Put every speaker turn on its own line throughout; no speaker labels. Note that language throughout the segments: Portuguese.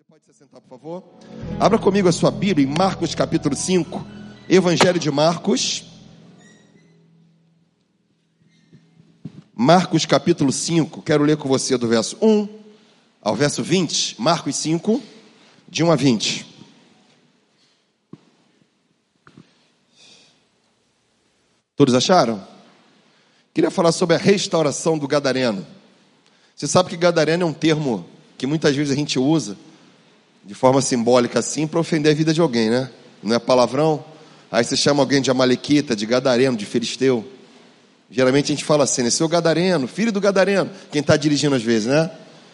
Pode se sentar, por favor. Abra comigo a sua Bíblia em Marcos capítulo 5. Evangelho de Marcos. Marcos capítulo 5. Quero ler com você do verso 1 ao verso 20. Marcos 5, de 1 a 20. Todos acharam? Queria falar sobre a restauração do gadareno. Você sabe que gadareno é um termo que muitas vezes a gente usa de forma simbólica assim, para ofender a vida de alguém, né? Não é palavrão? Aí você chama alguém de amalequita, de gadareno, de filisteu. Geralmente a gente fala assim, né? Seu gadareno, filho do gadareno. Quem está dirigindo às vezes, né?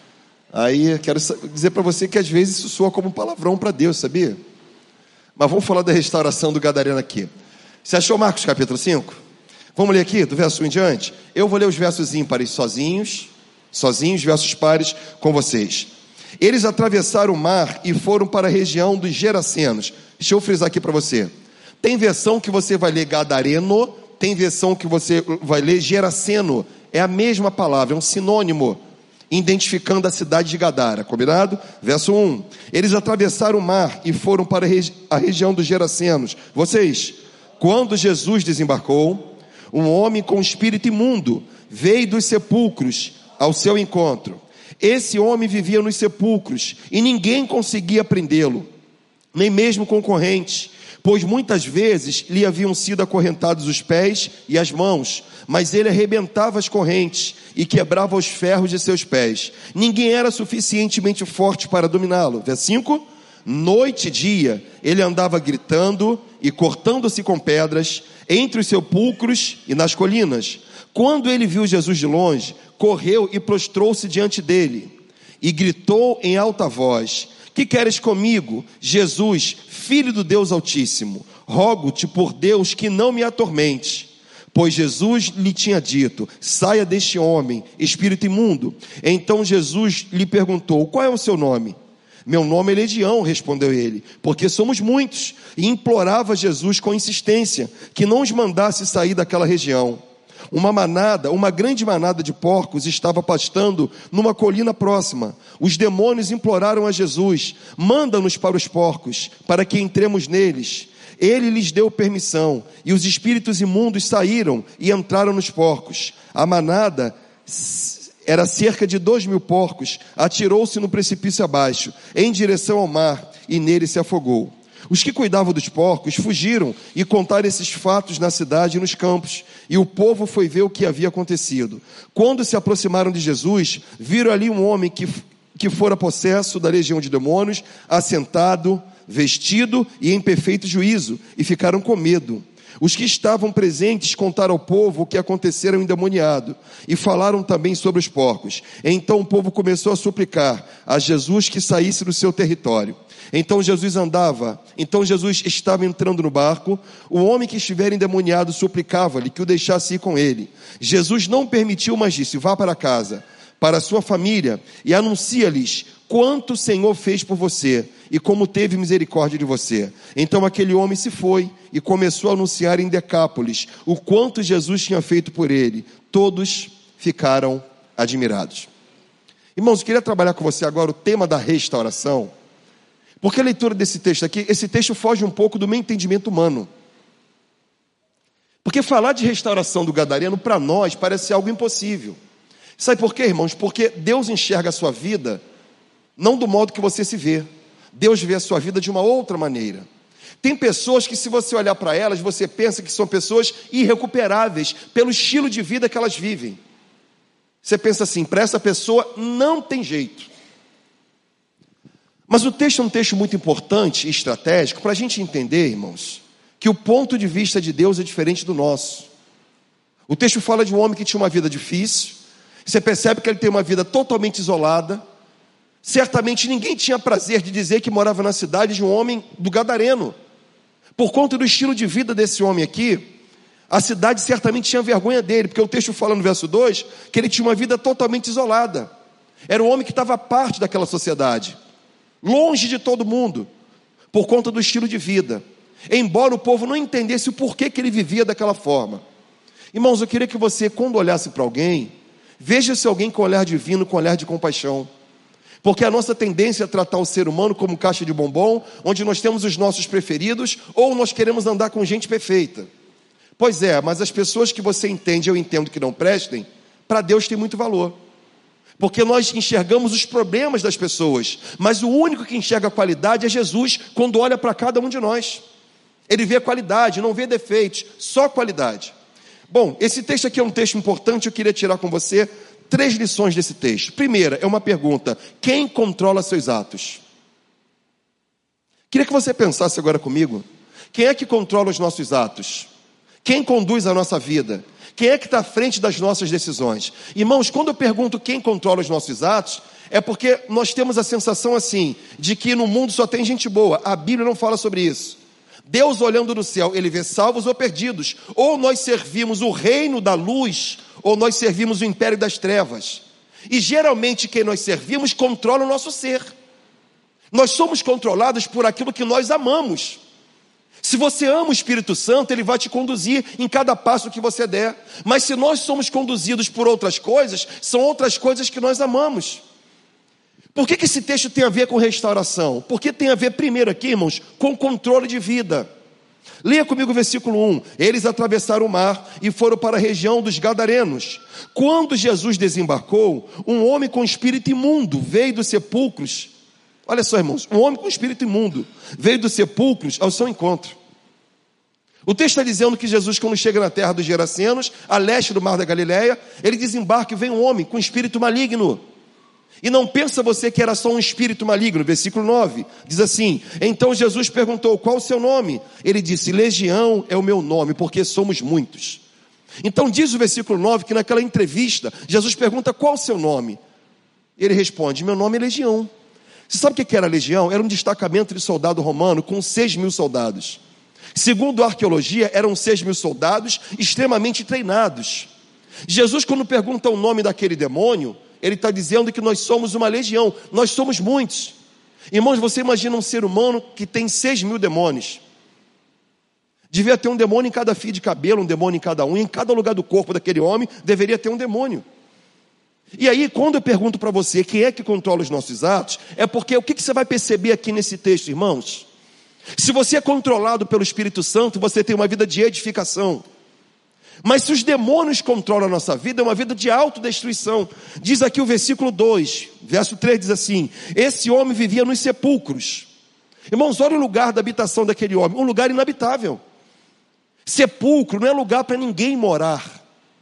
Aí quero dizer para você que às vezes isso soa como um palavrão para Deus, sabia? Mas vamos falar da restauração do gadareno aqui. Você achou Marcos capítulo 5? Vamos ler aqui, do verso 1 em diante? Eu vou ler os versos ímpares sozinhos, versos pares com vocês. Eles atravessaram o mar e foram para a região dos Gerasenos. Deixa eu frisar aqui para você. Tem versão que você vai ler gadareno, tem versão que você vai ler geraseno. É a mesma palavra, é um sinônimo, identificando a cidade de Gadara, combinado? Verso 1. Eles atravessaram o mar e foram para a região dos Gerasenos. Vocês, quando Jesus desembarcou, um homem com espírito imundo veio dos sepulcros ao seu encontro. Esse homem vivia nos sepulcros e ninguém conseguia prendê-lo, nem mesmo concorrentes, pois muitas vezes lhe haviam sido acorrentados os pés e as mãos, mas ele arrebentava as correntes e quebrava os ferros de seus pés. Ninguém era suficientemente forte para dominá-lo. Verso 5. Noite e dia ele andava gritando e cortando-se com pedras entre os sepulcros e nas colinas. Quando ele viu Jesus de longe, correu e prostrou-se diante dele e gritou em alta voz: que queres comigo, Jesus, filho do Deus Altíssimo? Rogo-te por Deus que não me atormente. Pois Jesus lhe tinha dito: saia deste homem, espírito imundo. Então Jesus lhe perguntou: qual é o seu nome? Meu nome é Legião, respondeu ele, porque somos muitos. E implorava Jesus com insistência que não os mandasse sair daquela região. Uma grande manada de porcos estava pastando numa colina próxima. Os demônios imploraram a Jesus: manda-nos para os porcos, para que entremos neles. Ele lhes deu permissão, e os espíritos imundos saíram e entraram nos porcos. A manada era cerca de 2.000 porcos, atirou-se no precipício abaixo, em direção ao mar, e nele se afogou. Os que cuidavam dos porcos fugiram e contaram esses fatos na cidade e nos campos, e o povo foi ver o que havia acontecido. Quando se aproximaram de Jesus, viram ali um homem que fora possesso da legião de demônios, assentado, vestido e em perfeito juízo, e ficaram com medo. Os que estavam presentes contaram ao povo o que acontecera ao endemoniado, e falaram também sobre os porcos. Então o povo começou a suplicar a Jesus que saísse do seu território. Então Jesus estava entrando no barco. O homem que estivera endemoniado suplicava-lhe que o deixasse ir com ele. Jesus não permitiu, mas disse: vá para casa, para a sua família, e anuncia-lhes quanto o Senhor fez por você e como teve misericórdia de você. Então aquele homem se foi e começou a anunciar em Decápolis o quanto Jesus tinha feito por ele. Todos ficaram admirados. Irmãos, eu queria trabalhar com você agora o tema da restauração, porque a leitura desse texto aqui, esse texto foge um pouco do meu entendimento humano. Porque falar de restauração do gadareno para nós parece algo impossível. Sabe por quê, irmãos? Porque Deus enxerga a sua vida não do modo que você se vê. Deus vê a sua vida de uma outra maneira. Tem pessoas que, se você olhar para elas, você pensa que são pessoas irrecuperáveis pelo estilo de vida que elas vivem. Você pensa assim: para essa pessoa não tem jeito. Mas o texto é um texto muito importante e estratégico para a gente entender, irmãos, que o ponto de vista de Deus é diferente do nosso. O texto fala de um homem que tinha uma vida difícil. Você percebe que ele tem uma vida totalmente isolada. Certamente ninguém tinha prazer de dizer que morava na cidade de um homem do gadareno. Por conta do estilo de vida desse homem aqui, a cidade certamente tinha vergonha dele, porque o texto fala no verso 2 que ele tinha uma vida totalmente isolada. Era um homem que estava à parte daquela sociedade, longe de todo mundo, por conta do estilo de vida. Embora o povo não entendesse o porquê que ele vivia daquela forma. Irmãos, eu queria que você, quando olhasse para alguém, veja-se alguém com olhar divino, com olhar de compaixão. Porque a nossa tendência é tratar o ser humano como caixa de bombom, onde nós temos os nossos preferidos, ou nós queremos andar com gente perfeita. Pois é, mas as pessoas que você entende, eu entendo que não prestem, para Deus tem muito valor. Porque nós enxergamos os problemas das pessoas, mas o único que enxerga a qualidade é Jesus, quando olha para cada um de nós. Ele vê a qualidade, não vê defeitos, só qualidade. Bom, esse texto aqui é um texto importante, eu queria tirar com você 3 lições desse texto. Primeira, é uma pergunta: quem controla seus atos? Queria que você pensasse agora comigo. Quem é que controla os nossos atos? Quem conduz a nossa vida? Quem é que está à frente das nossas decisões? Irmãos, quando eu pergunto quem controla os nossos atos, é porque nós temos a sensação assim, de que no mundo só tem gente boa. A Bíblia não fala sobre isso. Deus olhando do céu, Ele vê salvos ou perdidos. Ou nós servimos o reino da luz, ou nós servimos o império das trevas. E geralmente quem nós servimos controla o nosso ser. Nós somos controlados por aquilo que nós amamos. Se você ama o Espírito Santo, Ele vai te conduzir em cada passo que você der. Mas se nós somos conduzidos por outras coisas, são outras coisas que nós amamos. Por que esse texto tem a ver com restauração? Porque tem a ver primeiro aqui, irmãos, com controle de vida. Leia comigo o versículo 1. Eles atravessaram o mar e foram para a região dos Gadarenos. Quando Jesus desembarcou, um homem com espírito imundo veio dos sepulcros. Olha só, irmãos, um homem com espírito imundo veio dos sepulcros ao seu encontro. O texto está dizendo que Jesus, quando chega na terra dos Gerasenos, a leste do mar da Galileia, ele desembarca e vem um homem com espírito maligno. E não pensa você que era só um espírito maligno. Versículo 9, diz assim: então Jesus perguntou, qual o seu nome? Ele disse, Legião é o meu nome, porque somos muitos. Então diz o versículo 9, que naquela entrevista, Jesus pergunta, qual o seu nome? Ele responde, meu nome é Legião. Você sabe o que era a legião? Era um destacamento de soldado romano com 6.000 soldados. Segundo a arqueologia, eram 6.000 soldados extremamente treinados. Jesus, quando pergunta o nome daquele demônio, ele está dizendo que nós somos uma legião, nós somos muitos. Irmãos, você imagina um ser humano que tem 6.000 demônios. Devia ter um demônio em cada fio de cabelo, um demônio em cada unha, em cada lugar do corpo daquele homem, deveria ter um demônio. E aí, quando eu pergunto para você quem é que controla os nossos atos, é porque o que você vai perceber aqui nesse texto, irmãos? Se você é controlado pelo Espírito Santo, você tem uma vida de edificação. Mas se os demônios controlam a nossa vida, é uma vida de autodestruição. Diz aqui o versículo 2, verso 3 diz assim: esse homem vivia nos sepulcros. Irmãos, olha o lugar da habitação daquele homem, um lugar inabitável. Sepulcro não é lugar para ninguém morar.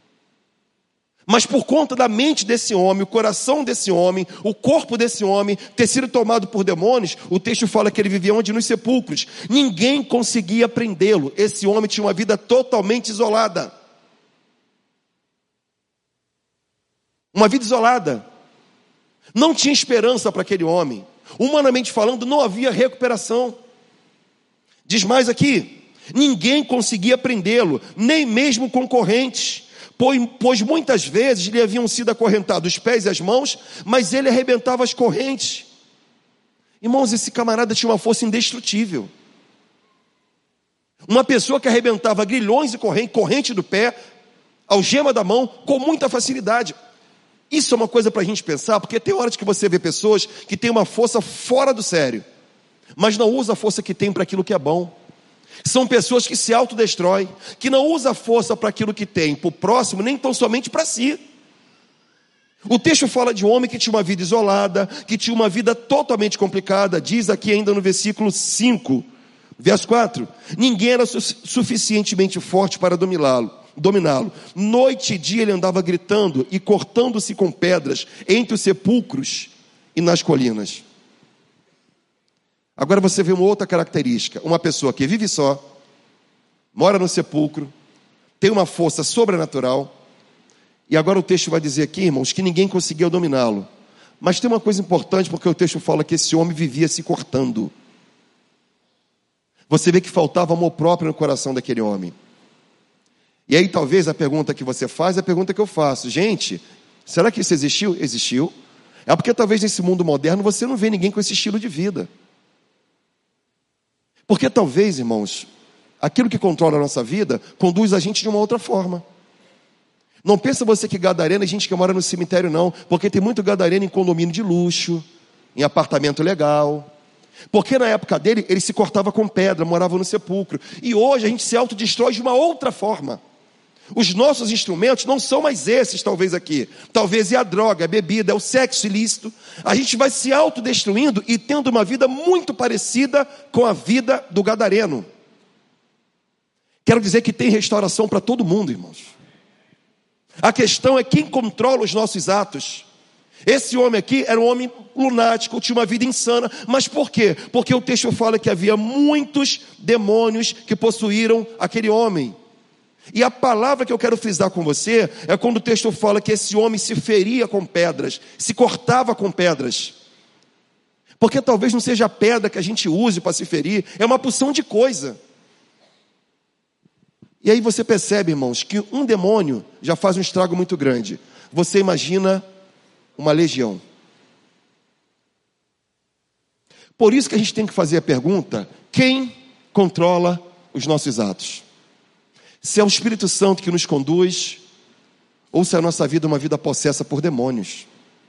Mas por conta da mente desse homem, o coração desse homem, o corpo desse homem ter sido tomado por demônios, o texto fala que ele vivia onde? Nos sepulcros. Ninguém conseguia prendê-lo. Esse homem tinha uma vida totalmente isolada. Uma vida isolada. Não tinha esperança para aquele homem. Humanamente falando, não havia recuperação. Diz mais aqui, ninguém conseguia prendê-lo, nem mesmo concorrentes. Pois muitas vezes lhe haviam sido acorrentados os pés e as mãos, mas ele arrebentava as correntes. Irmãos, esse camarada tinha uma força indestrutível. Uma pessoa que arrebentava grilhões e corrente do pé, algema da mão, com muita facilidade. Isso é uma coisa para a gente pensar, porque tem horas que você vê pessoas que têm uma força fora do sério, mas não usa a força que tem para aquilo que é bom. São pessoas que se autodestroem, que não usam a força para aquilo que tem, para o próximo, nem tão somente para si. O texto fala de um homem que tinha uma vida isolada, que tinha uma vida totalmente complicada. Diz aqui ainda no versículo 5, verso 4, ninguém era suficientemente forte para dominá-lo. Noite e dia ele andava gritando e cortando-se com pedras entre os sepulcros e nas colinas. Agora você vê uma outra característica, uma pessoa que vive só, mora no sepulcro, tem uma força sobrenatural, e agora o texto vai dizer aqui, irmãos, que ninguém conseguia dominá-lo. Mas tem uma coisa importante, porque o texto fala que esse homem vivia se cortando. Você vê que faltava amor próprio no coração daquele homem. E aí talvez a pergunta que você faz é a pergunta que eu faço. Gente, será que isso existiu? Existiu. É porque talvez nesse mundo moderno você não vê ninguém com esse estilo de vida. Porque talvez, irmãos, aquilo que controla a nossa vida conduz a gente de uma outra forma. Não pensa você que gadareno é gente que mora no cemitério, não. Porque tem muito gadareno em condomínio de luxo, em apartamento legal. Porque na época dele, ele se cortava com pedra, morava no sepulcro. E hoje a gente se autodestrói de uma outra forma. Os nossos instrumentos não são mais esses, talvez aqui. Talvez é a droga, a bebida, é o sexo ilícito. A gente vai se autodestruindo e tendo uma vida muito parecida com a vida do gadareno. Quero dizer que tem restauração para todo mundo, irmãos. A questão é quem controla os nossos atos. Esse homem aqui era um homem lunático, tinha uma vida insana. Mas por quê? Porque o texto fala que havia muitos demônios que possuíram aquele homem. E a palavra que eu quero frisar com você é quando o texto fala que esse homem se feria com pedras, se cortava com pedras. Porque talvez não seja a pedra que a gente use para se ferir, é uma porção de coisa. E aí você percebe, irmãos, que um demônio já faz um estrago muito grande. Você imagina uma legião. Por isso que a gente tem que fazer a pergunta: quem controla os nossos atos? Se é o Espírito Santo que nos conduz, ou se a nossa vida é uma vida possessa por demônios?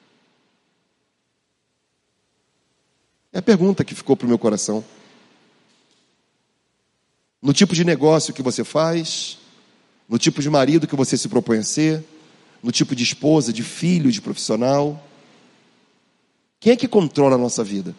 É a pergunta que ficou para o meu coração. No tipo de negócio que você faz, no tipo de marido que você se propõe a ser, no tipo de esposa, de filho, de profissional. Quem é que controla a nossa vida?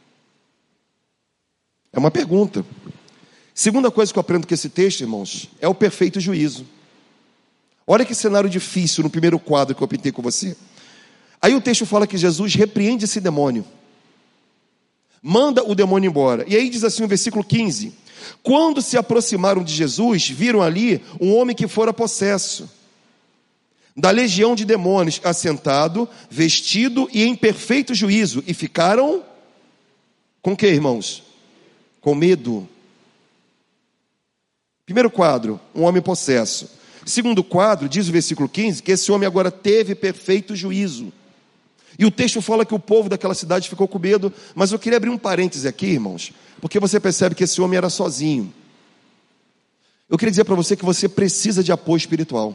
É uma pergunta. Segunda coisa que eu aprendo com esse texto, irmãos, é o perfeito juízo. Olha que cenário difícil no primeiro quadro que eu pintei com você. Aí o texto fala que Jesus repreende esse demônio. Manda o demônio embora. E aí diz assim no versículo 15: quando se aproximaram de Jesus, viram ali um homem que fora possesso da legião de demônios, assentado, vestido e em perfeito juízo. E ficaram com o que, irmãos? Com medo. Primeiro quadro, um homem possesso. Segundo quadro, diz o versículo 15, que esse homem agora teve perfeito juízo. E o texto fala que o povo daquela cidade ficou com medo. Mas eu queria abrir um parêntese aqui, irmãos, porque você percebe que esse homem era sozinho. Eu queria dizer para você que você precisa de apoio espiritual.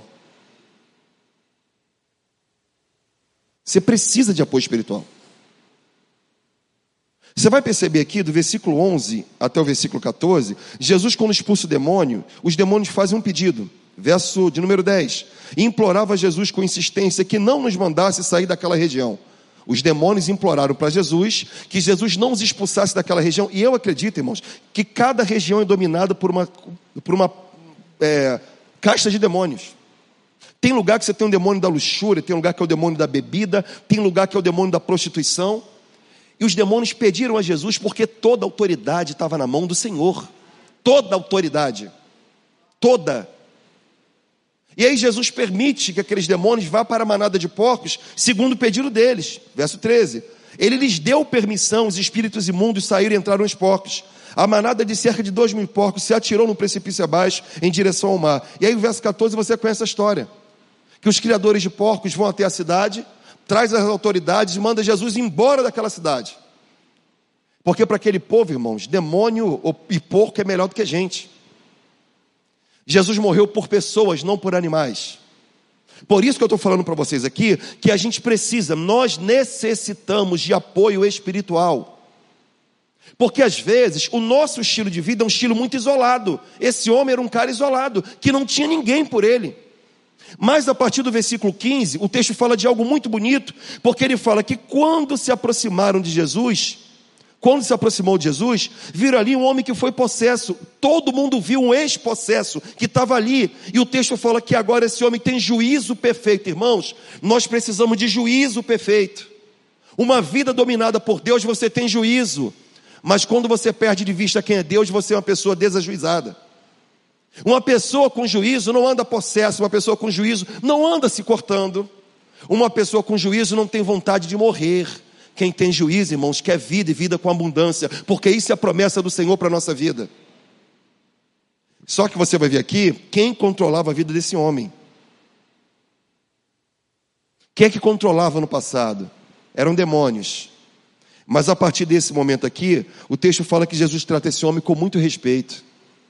Você precisa de apoio espiritual. Você vai perceber aqui, do versículo 11 até o versículo 14, Jesus, quando expulsa o demônio, os demônios fazem um pedido. Verso de número 10. E implorava a Jesus com insistência que não nos mandasse sair daquela região. Os demônios imploraram para Jesus que Jesus não os expulsasse daquela região. E eu acredito, irmãos, que cada região é dominada por uma casta de demônios. Tem lugar que você tem um demônio da luxúria, tem lugar que é o demônio da bebida, tem lugar que é o demônio da prostituição. E os demônios pediram a Jesus porque toda a autoridade estava na mão do Senhor. Toda a autoridade. Toda. E aí Jesus permite que aqueles demônios vá para a manada de porcos, segundo o pedido deles. Verso 13. Ele lhes deu permissão, os espíritos imundos saíram e entraram nos porcos. A manada de cerca de 2.000 porcos se atirou no precipício abaixo, em direção ao mar. E aí no verso 14 você conhece a história. Que os criadores de porcos vão até a cidade, traz as autoridades e manda Jesus embora daquela cidade. Porque para aquele povo, irmãos, demônio e porco é melhor do que gente. Jesus morreu por pessoas, não por animais. Por isso que eu estou falando para vocês aqui, que a gente precisa, nós necessitamos de apoio espiritual. Porque às vezes o nosso estilo de vida é um estilo muito isolado. Esse homem era um cara isolado, que não tinha ninguém por ele. Mas a partir do versículo 15, o texto fala de algo muito bonito, porque ele fala que quando se aproximaram de Jesus, quando se aproximou de Jesus, viram ali um homem que foi possesso. Todo mundo viu um ex-possesso que estava ali. E o texto fala que agora esse homem tem juízo perfeito. Irmãos, nós precisamos de juízo perfeito. Uma vida dominada por Deus, você tem juízo. Mas quando você perde de vista quem é Deus, você é uma pessoa desajuizada. Uma pessoa com juízo não anda possesso, uma pessoa com juízo não anda se cortando. Uma pessoa com juízo não tem vontade de morrer. Quem tem juízo, irmãos, quer vida e vida com abundância, porque isso é a promessa do Senhor para a nossa vida. Só que você vai ver aqui, quem controlava a vida desse homem? Quem é que controlava no passado? Eram demônios. Mas a partir desse momento aqui, o texto fala que Jesus trata esse homem com muito respeito.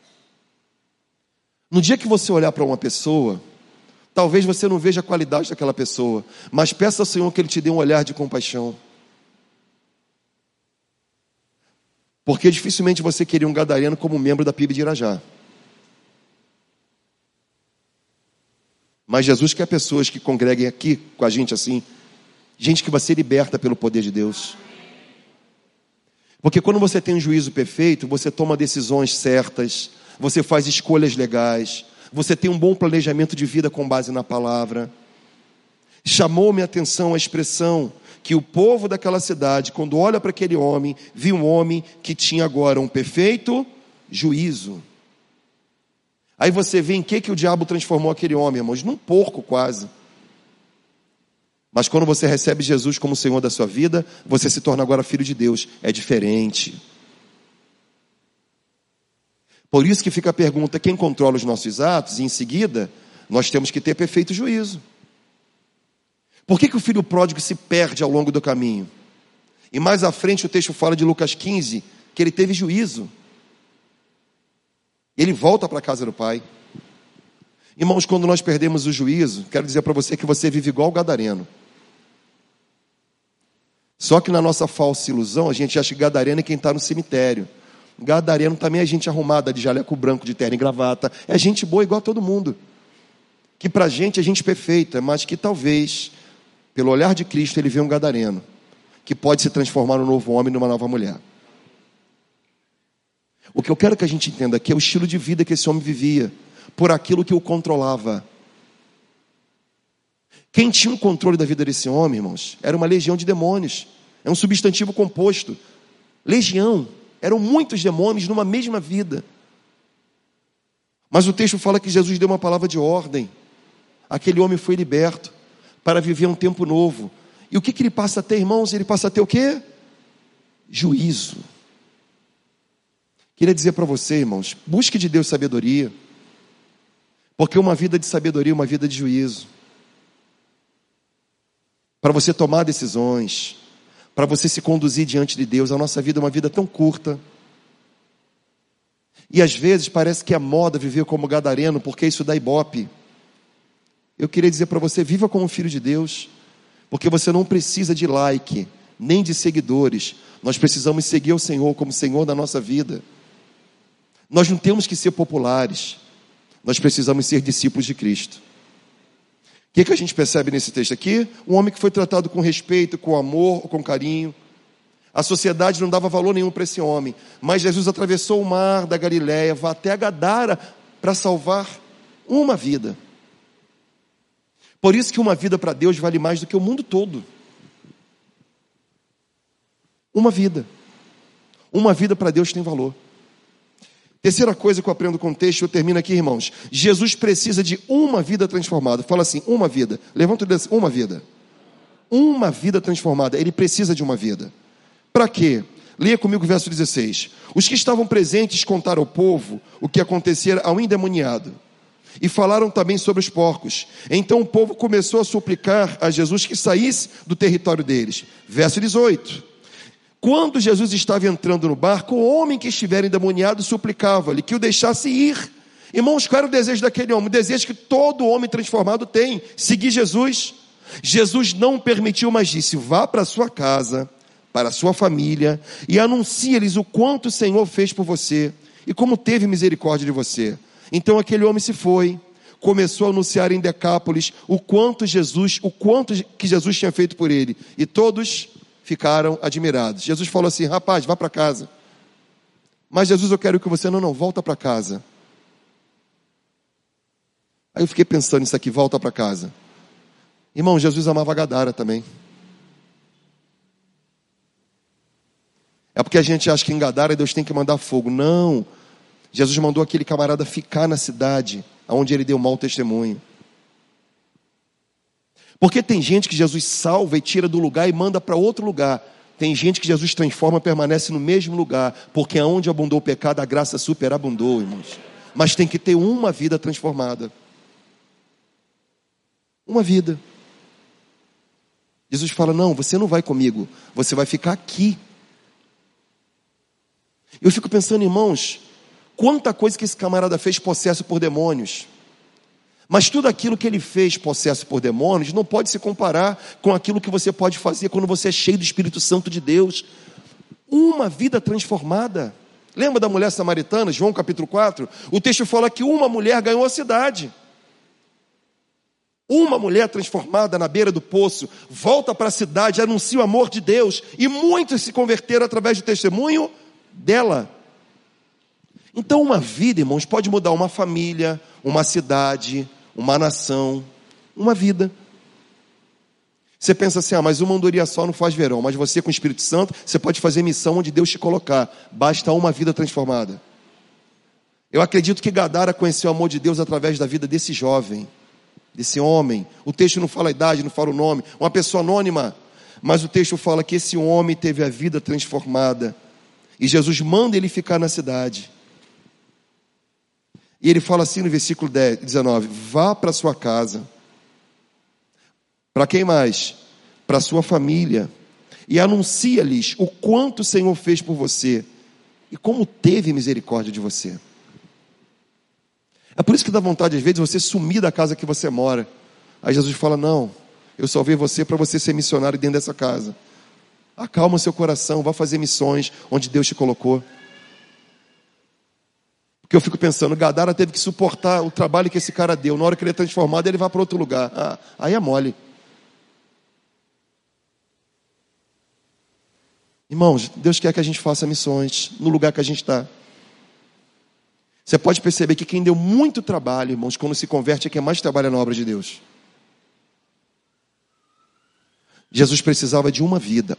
No dia que você olhar para uma pessoa, talvez você não veja a qualidade daquela pessoa, mas peça ao Senhor que Ele te dê um olhar de compaixão. Porque dificilmente você queria um gadareno como membro da PIB de Irajá. Mas Jesus quer pessoas que congreguem aqui com a gente assim. Gente que vai ser liberta pelo poder de Deus. Porque quando você tem um juízo perfeito, você toma decisões certas, você faz escolhas legais, você tem um bom planejamento de vida com base na palavra. Chamou-me a atenção a expressão que o povo daquela cidade, quando olha para aquele homem, viu um homem que tinha agora um perfeito juízo. Aí você vê em que o diabo transformou aquele homem, irmãos? Num porco quase. Mas quando você recebe Jesus como Senhor da sua vida, você se torna agora filho de Deus. É diferente. Por isso que fica a pergunta, quem controla os nossos atos? E em seguida, nós temos que ter perfeito juízo. Por que o filho pródigo se perde ao longo do caminho? E mais à frente o texto fala de Lucas 15, que ele teve juízo. Ele volta para a casa do pai. Irmãos, quando nós perdemos o juízo, quero dizer para você que você vive igual o gadareno. Só que na nossa falsa ilusão, a gente acha que gadareno é quem está no cemitério. Gadareno também é gente arrumada, de jaleco branco, de terno e gravata. É gente boa igual a todo mundo. Que para a gente é gente perfeita, mas que talvez, pelo olhar de Cristo, ele vê um gadareno, que pode se transformar num novo homem, numa nova mulher. O que eu quero que a gente entenda aqui é o estilo de vida que esse homem vivia, por aquilo que o controlava. Quem tinha o controle da vida desse homem, irmãos, era uma legião de demônios. É um substantivo composto. Legião. Eram muitos demônios numa mesma vida. Mas o texto fala que Jesus deu uma palavra de ordem. Aquele homem foi liberto para viver um tempo novo. E o que ele passa a ter, irmãos? Ele passa a ter o quê? Juízo. Queria dizer para você, irmãos, busque de Deus sabedoria. Porque uma vida de sabedoria é uma vida de juízo. Para você tomar decisões, para você se conduzir diante de Deus. A nossa vida é uma vida tão curta. E às vezes parece que é moda viver como gadareno, porque isso dá ibope. Eu queria dizer para você, viva como filho de Deus, porque você não precisa de like, nem de seguidores. Nós precisamos seguir o Senhor como Senhor da nossa vida. Nós não temos que ser populares, nós precisamos ser discípulos de Cristo. O que a gente percebe nesse texto aqui? Um homem que foi tratado com respeito, com amor, com carinho. A sociedade não dava valor nenhum para esse homem, mas Jesus atravessou o mar da Galileia, vai até a Gadara para salvar uma vida. Por isso que uma vida para Deus vale mais do que o mundo todo. Uma vida para Deus tem valor. Terceira coisa que eu aprendo com o texto, eu termino aqui, irmãos. Jesus precisa de uma vida transformada. Fala assim, uma vida. Levanta o dedo assim, uma vida. Uma vida transformada. Ele precisa de uma vida. Para quê? Leia comigo o verso 16. Os que estavam presentes contaram ao povo o que acontecera ao endemoniado. E falaram também sobre os porcos. Então o povo começou a suplicar a Jesus que saísse do território deles. Verso 18. Quando Jesus estava entrando no barco, o homem que estivera endemoniado suplicava-lhe que o deixasse ir. Irmãos, qual era o desejo daquele homem? O desejo que todo homem transformado tem, seguir Jesus. Jesus não permitiu, mas disse, vá para a sua casa, para a sua família, e anuncie-lhes o quanto o Senhor fez por você, e como teve misericórdia de você. Então aquele homem se foi, começou a anunciar em Decápolis o quanto que Jesus tinha feito por ele, e todos ficaram admirados. Jesus falou assim, rapaz, vá para casa. Mas Jesus, eu quero que você não volta para casa. Aí eu fiquei pensando nisso aqui, volta para casa. Irmão, Jesus amava Gadara também. É porque a gente acha que em Gadara Deus tem que mandar fogo. Não. Jesus mandou aquele camarada ficar na cidade onde ele deu mau testemunho. Porque tem gente que Jesus salva e tira do lugar e manda para outro lugar. Tem gente que Jesus transforma e permanece no mesmo lugar. Porque aonde abundou o pecado, a graça superabundou, irmãos. Mas tem que ter uma vida transformada. Uma vida. Jesus fala, não, você não vai comigo. Você vai ficar aqui. Eu fico pensando, irmãos, quanta coisa que esse camarada fez possesso por demônios. Mas tudo aquilo que ele fez possesso por demônios não pode se comparar com aquilo que você pode fazer quando você é cheio do Espírito Santo de Deus. Uma vida transformada. Lembra da mulher samaritana, João capítulo 4? O texto fala que uma mulher ganhou a cidade. Uma mulher transformada na beira do poço, volta para a cidade, anuncia o amor de Deus, e muitos se converteram através do testemunho dela. Então uma vida, irmãos, pode mudar uma família, uma cidade, uma nação, uma vida. Você pensa assim, mas uma andorinha só não faz verão, mas você com o Espírito Santo, você pode fazer missão onde Deus te colocar, basta uma vida transformada. Eu acredito que Gadara conheceu o amor de Deus através da vida desse jovem, desse homem. O texto não fala a idade, não fala o nome, uma pessoa anônima, mas o texto fala que esse homem teve a vida transformada, e Jesus manda ele ficar na cidade. E ele fala assim no versículo 19, vá para sua casa. Para quem mais? Para sua família. E anuncia-lhes o quanto o Senhor fez por você e como teve misericórdia de você. É por isso que dá vontade às vezes você sumir da casa que você mora. Aí Jesus fala, não, eu salvei você para você ser missionário dentro dessa casa. Acalma o seu coração, vá fazer missões onde Deus te colocou. Porque eu fico pensando, Gadara teve que suportar o trabalho que esse cara deu. Na hora que ele é transformado, ele vai para outro lugar. Aí é mole. Irmãos, Deus quer que a gente faça missões no lugar que a gente está. Você pode perceber que quem deu muito trabalho, irmãos, quando se converte é quem mais trabalha na obra de Deus. Jesus precisava de uma vida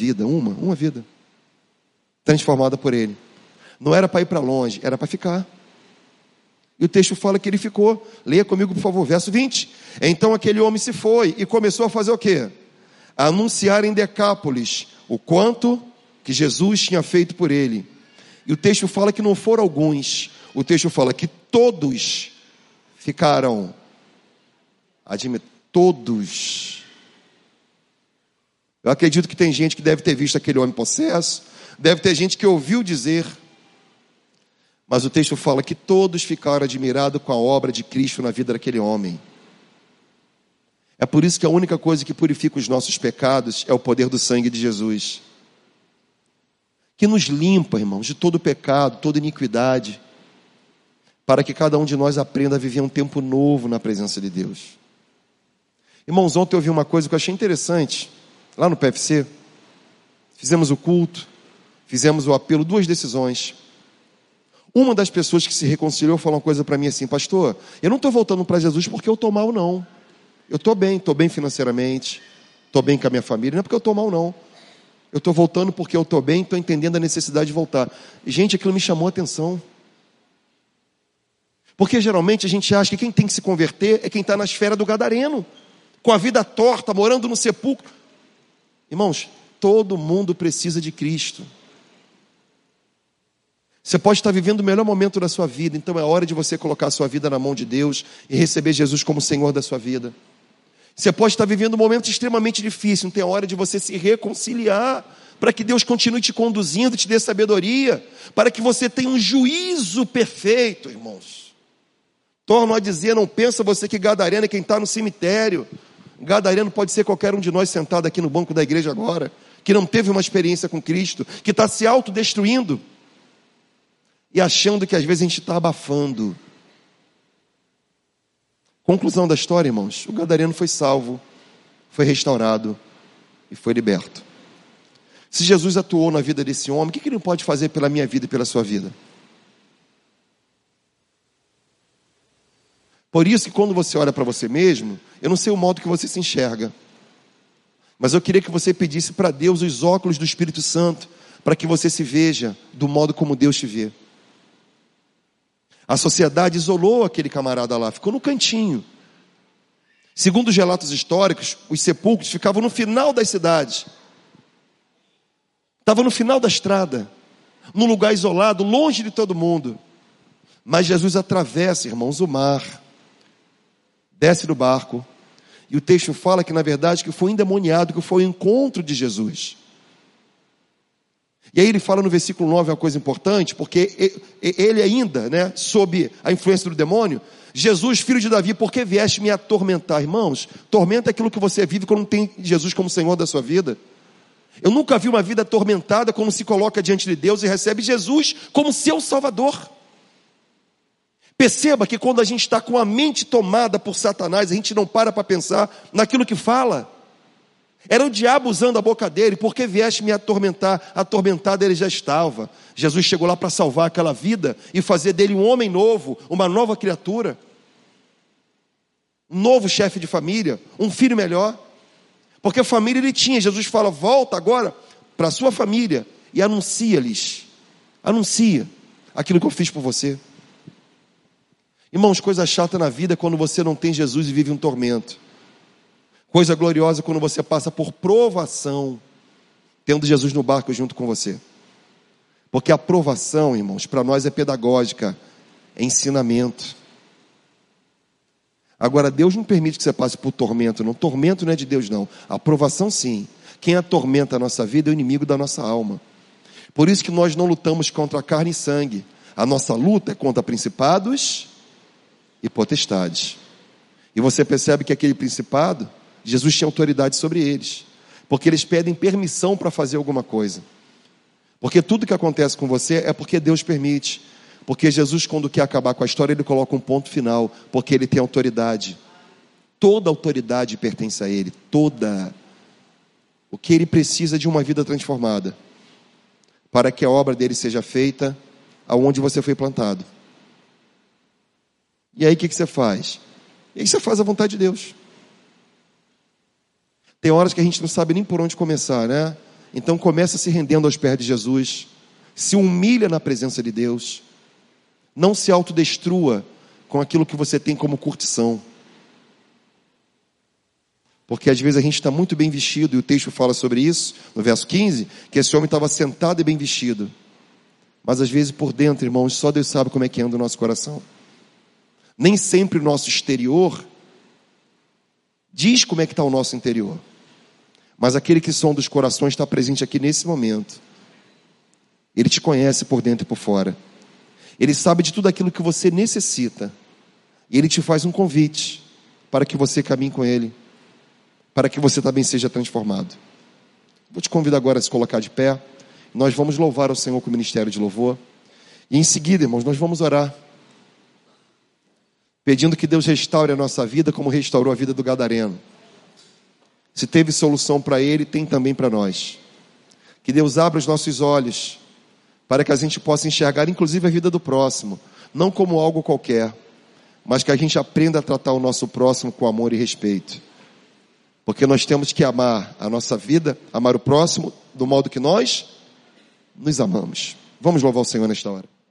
transformada por ele. Não era para ir para longe, era para ficar. E o texto fala que ele ficou. Leia comigo, por favor, verso 20. Então aquele homem se foi e começou a fazer o quê? A anunciar em Decápolis o quanto que Jesus tinha feito por ele. E o texto fala que não foram alguns. O texto fala que todos ficaram admirados. Todos. Eu acredito que tem gente que deve ter visto aquele homem possesso. Deve ter gente que ouviu dizer. Mas o texto fala que todos ficaram admirados com a obra de Cristo na vida daquele homem. É por isso que a única coisa que purifica os nossos pecados é o poder do sangue de Jesus. Que nos limpa, irmãos, de todo pecado, toda iniquidade, para que cada um de nós aprenda a viver um tempo novo na presença de Deus. Irmãos, ontem eu ouvi uma coisa que eu achei interessante, lá no PFC, fizemos o culto, fizemos o apelo, 2 decisões. Uma das pessoas que se reconciliou falou uma coisa para mim assim, pastor, eu não estou voltando para Jesus porque eu estou mal, não. Eu estou bem financeiramente, estou bem com a minha família, não é porque eu estou mal, não. Eu estou voltando porque eu estou bem, estou entendendo a necessidade de voltar. Gente, aquilo me chamou a atenção. Porque geralmente a gente acha que quem tem que se converter é quem está na esfera do gadareno, com a vida torta, morando no sepulcro. Irmãos, todo mundo precisa de Cristo. Você pode estar vivendo o melhor momento da sua vida, então é hora de você colocar a sua vida na mão de Deus e receber Jesus como Senhor da sua vida. Você pode estar vivendo um momento extremamente difícil, então é hora de você se reconciliar, para que Deus continue te conduzindo, te dê sabedoria, para que você tenha um juízo perfeito, irmãos. Torno a dizer, não pensa você que gadareno é quem está no cemitério. Gadareno pode ser qualquer um de nós sentado aqui no banco da igreja agora, que não teve uma experiência com Cristo, que está se autodestruindo, e achando que às vezes a gente está abafando. Conclusão da história, irmãos, o gadareno foi salvo, foi restaurado e foi liberto. Se Jesus atuou na vida desse homem, o que ele pode fazer pela minha vida e pela sua vida? Por isso que quando você olha para você mesmo, eu não sei o modo que você se enxerga, mas eu queria que você pedisse para Deus os óculos do Espírito Santo, para que você se veja do modo como Deus te vê. A sociedade isolou aquele camarada lá, ficou no cantinho. Segundo os relatos históricos, os sepulcros ficavam no final das cidades. Estava no final da estrada, num lugar isolado, longe de todo mundo. Mas Jesus atravessa, irmãos, o mar, desce do barco, e o texto fala que na verdade que foi um endemoniado, que foi o encontro de Jesus. E aí ele fala no versículo 9 uma coisa importante, porque ele ainda, sob a influência do demônio, Jesus, filho de Davi, por que vieste me atormentar? Irmãos, tormenta é aquilo que você vive quando não tem Jesus como Senhor da sua vida. Eu nunca vi uma vida atormentada como se coloca diante de Deus e recebe Jesus como seu Salvador. Perceba que quando a gente está com a mente tomada por Satanás, a gente não para pensar naquilo que fala. Era o diabo usando a boca dele: porque vieste me atormentar? Atormentado ele já estava. Jesus chegou lá para salvar aquela vida e fazer dele um homem novo, uma nova criatura, um novo chefe de família, um filho melhor. Porque a família ele tinha. Jesus fala: volta agora para a sua família e anuncia-lhes, anuncia aquilo que eu fiz por você. Irmãos, coisa chata na vida é quando você não tem Jesus e vive um tormento. Coisa gloriosa quando você passa por provação, tendo Jesus no barco junto com você. Porque a provação, irmãos, para nós é pedagógica, é ensinamento. Agora, Deus não permite que você passe por tormento, não. Tormento não é de Deus, não. A provação, sim. Quem atormenta a nossa vida é o inimigo da nossa alma. Por isso que nós não lutamos contra carne e sangue. A nossa luta é contra principados e potestades. E você percebe que aquele principado, Jesus tinha autoridade sobre eles, porque eles pedem permissão para fazer alguma coisa. Porque tudo que acontece com você é porque Deus permite. Porque Jesus, quando quer acabar com a história, ele coloca um ponto final, porque ele tem autoridade. Toda autoridade pertence a ele, toda. O que ele precisa de uma vida transformada, para que a obra dele seja feita aonde você foi plantado. E aí o que você faz? E aí você faz a vontade de Deus. Tem horas que a gente não sabe nem por onde começar, né? Então começa se rendendo aos pés de Jesus, se humilha na presença de Deus, não se autodestrua com aquilo que você tem como curtição. Porque às vezes a gente está muito bem vestido, e o texto fala sobre isso, no verso 15, que esse homem estava sentado e bem vestido. Mas às vezes por dentro, irmãos, só Deus sabe como é que anda o nosso coração. Nem sempre o nosso exterior diz como é que está o nosso interior. Mas aquele que sonda os corações está presente aqui nesse momento. Ele te conhece por dentro e por fora. Ele sabe de tudo aquilo que você necessita. E ele te faz um convite para que você caminhe com ele, para que você também seja transformado. Vou te convidar agora a se colocar de pé. Nós vamos louvar ao Senhor com o ministério de louvor. E em seguida, irmãos, nós vamos orar, pedindo que Deus restaure a nossa vida como restaurou a vida do gadareno. Se teve solução para ele, tem também para nós. Que Deus abra os nossos olhos para que a gente possa enxergar inclusive a vida do próximo, não como algo qualquer, mas que a gente aprenda a tratar o nosso próximo com amor e respeito. Porque nós temos que amar a nossa vida, amar o próximo do modo que nós nos amamos. Vamos louvar o Senhor nesta hora.